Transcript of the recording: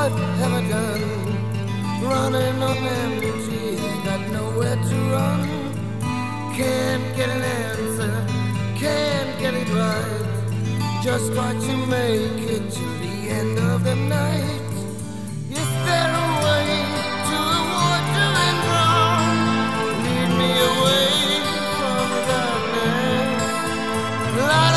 what have I done? Running on empty, got nowhere to run. Can't get an answer, can't get it right. Just try to make it to the end of the night. Is there a way to avoid doing wrong? Lead me away from the darkness.